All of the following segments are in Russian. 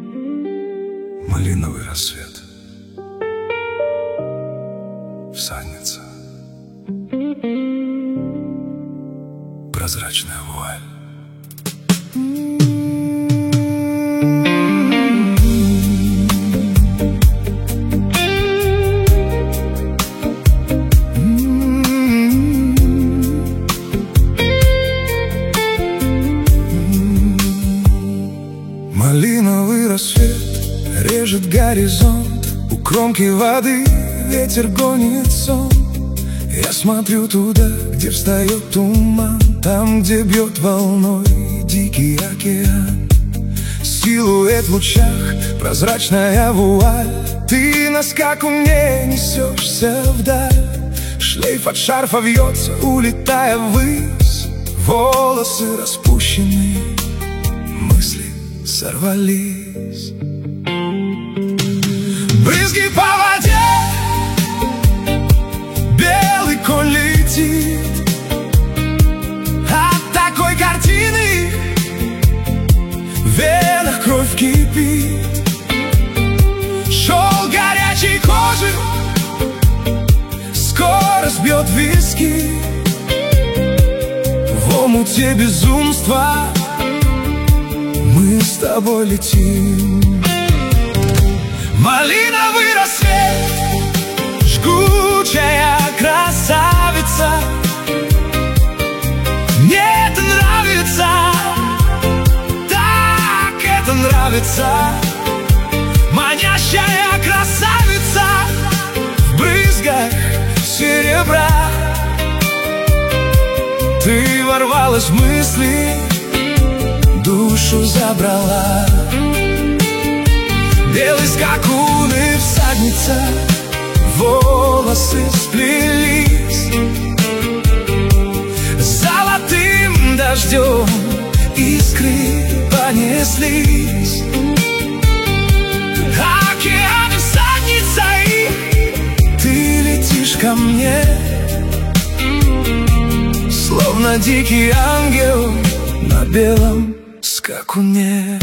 Малиновый рассвет, всадница, прозрачная вуаль. Малиновый рассвет режет горизонт, у кромки воды ветер гонит сон. Я смотрю туда, где встает туман, там, где бьет волной дикий океан. Силуэт в лучах, прозрачная вуаль. Ты на скакуне несешься вдаль. Шлейф от шарфа вьется, улетая ввысь. Волосы распущены, мысли сорвались. Брызги по воде, белый конь летит. От такой картины в венах кровь кипит. Шел горячей кожи, скоро сбьет виски. В омуте безумства мы с тобой летим. Малиновый рассвет, жгучая красавица. Мне это нравится, так это нравится. Манящая красавица в брызгах серебра. Ты ворвалась в мысли, душу забрала. Белый скакун и всадница, волосы сплелись. Золотым дождем искры понеслись. Океаны всадница, и ты летишь ко мне, словно дикий ангел на белом скакуне.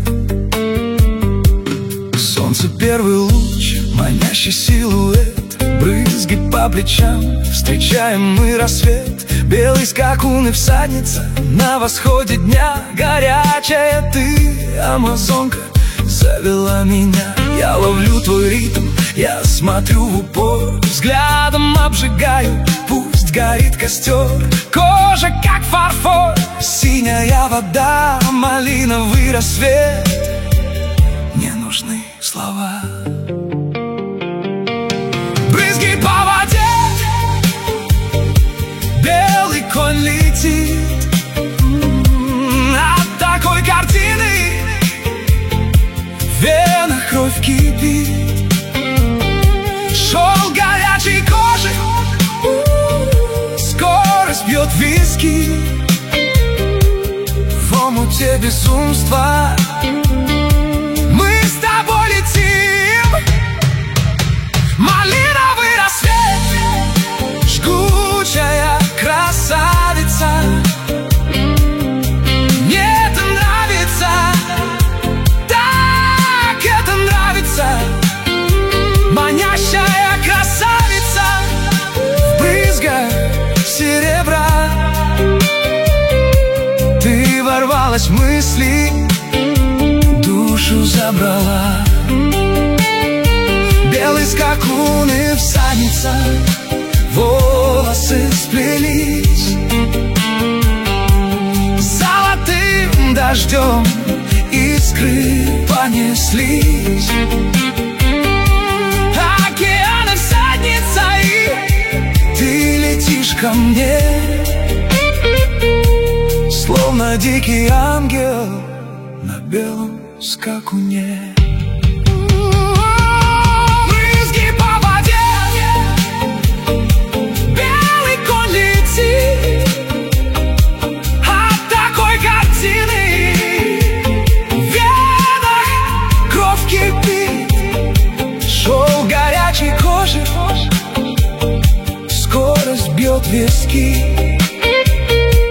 Солнце первый луч, манящий силуэт, брызги по плечам, встречаем мы рассвет. Белый скакун и всадница на восходе дня. Горячая ты, амазонка, завела меня. Я ловлю твой ритм, я смотрю в упор, взглядом обжигаю, пусть горит костер. Кожа как фарфор, синяя вода, малиновый рассвет. Не нужны слова. Брызги по воде, белый конь летит. От такой картины в венах кровь кипит. Шел горячей кожи, скорость бьет виски. В омуте безумства мы с тобой летим. Малиновый рассвет, жгучая красавица. Мне это нравится, так это нравится. Манящая красавица в брызгах серебра. Ты ворвалась в мысли, душу забрала. Белый скакун и всадница, волосы сплелись. Золотым дождем искры понеслись. Океаны всадница, и ты летишь ко мне, словно дикий ангел на белом скакуне. Брызги по воде, белый конь летит. От такой картины в венах кровь кипит. Шел горячей кожи, скорость бьет виски.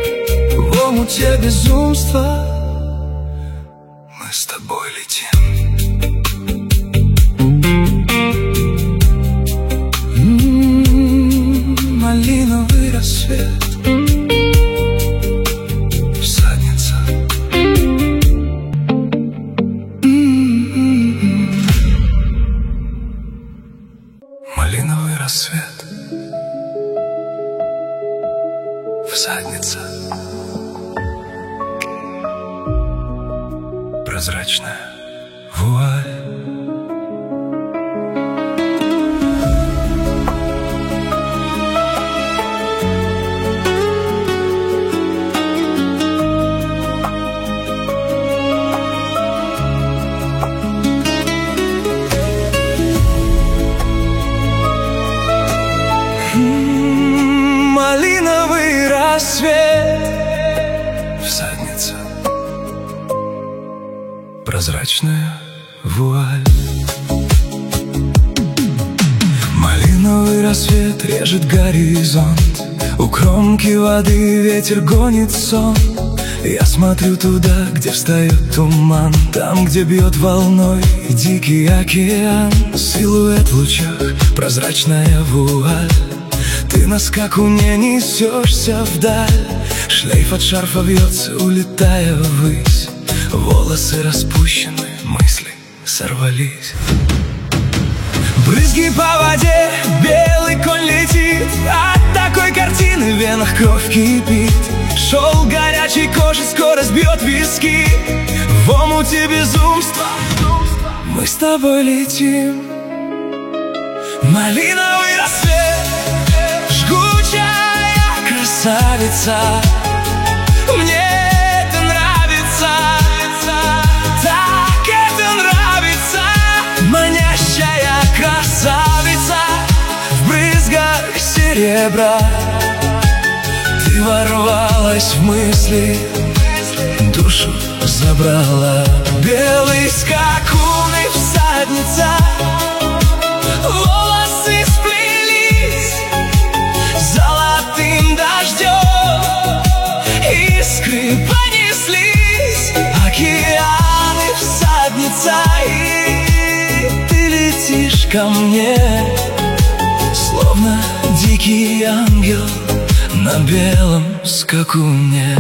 В омуте безумства мы с тобой летим. прозрачная вуаль. Малиновый рассвет, всадница, прозрачная вуаль. Малиновый рассвет режет горизонт, у кромки воды ветер гонит сон. Я смотрю туда, где встает туман, там, где бьет волной дикий океан. Силуэт в лучах, прозрачная вуаль. Ты на скакуне несешься вдаль, шлейф от шарфа вьется, улетая ввысь. Волосы распущены, мысли сорвались. Брызги по воде, белый конь летит, от такой картины в венах кровь кипит. Шел горячей кожи, скорость бьет виски, в омуте безумства мы с тобой летим. Малиновый рассвет, жгучая красавица, мне это нравится, так это нравится. Манящая красавица в брызгах серебра, ты ворвалась в мысли, душу забрала. Белый скакун и всадница, волосы сплелись золотым дождем, искры понеслись, океаны, всадница, и ты летишь ко мне, словно дикий ангел на белом скакуне.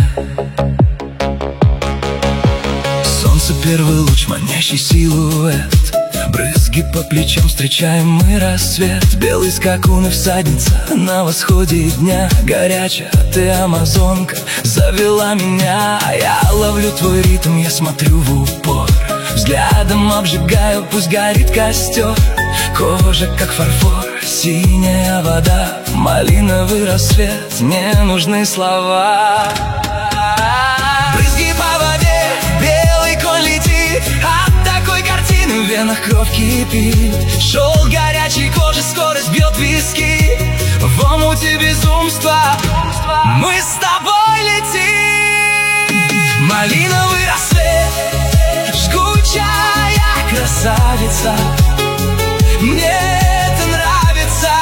Солнце, первый луч, манящий силуэт, брызги по плечам, встречаем мы рассвет. Белый скакун и всадница на восходе дня, горячая ты амазонка завела меня. Я ловлю твой ритм, я смотрю в упор, взглядом обжигаю, пусть горит костер. Кожа как фарфор, синяя вода, малиновый рассвет, не нужны слова. Брызги по воде, белый конь летит, от такой картины в венах кровь кипит. Шел горячей кожи, скорость бьет виски, в омуте безумства мы с тобой летим. Малиновый рассвет, жгучая красавица, мне это нравится,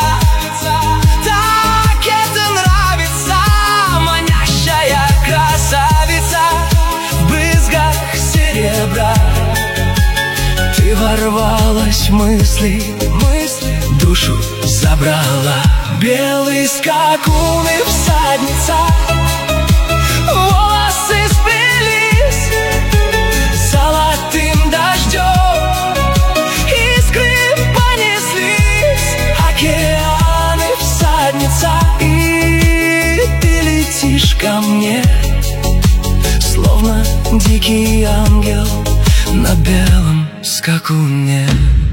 так это нравится. Манящая красавица в брызгах серебра, ты ворвалась в мысли, душу забрала. Белый скакун и всадница, волосы сплелись золотым дождем, искры понеслись, океаны, всадница, и ты летишь ко мне, словно дикий ангел на белом скакуне.